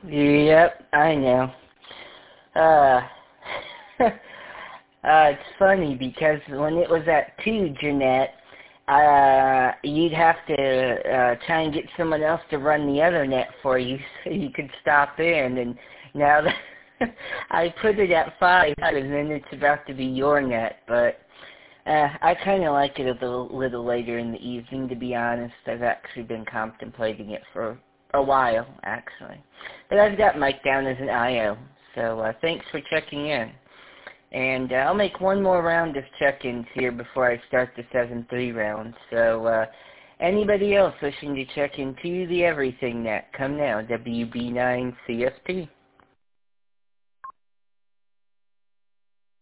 Yep, I know. Uh, it's funny because when it was at 2, Jeanette, you'd have to try and get someone else to run the other net for you so you could stop in. And now that I put it at 5, and then it's about to be your net. But I kind of like it a little later in the evening, to be honest. I've actually been contemplating it for a while, actually. But I've got Mike down as an IO, so thanks for checking in. And I'll make one more round of check-ins here before I start the 7-3 round. So anybody else wishing to check into the Everything Net, come now, WB9CSP.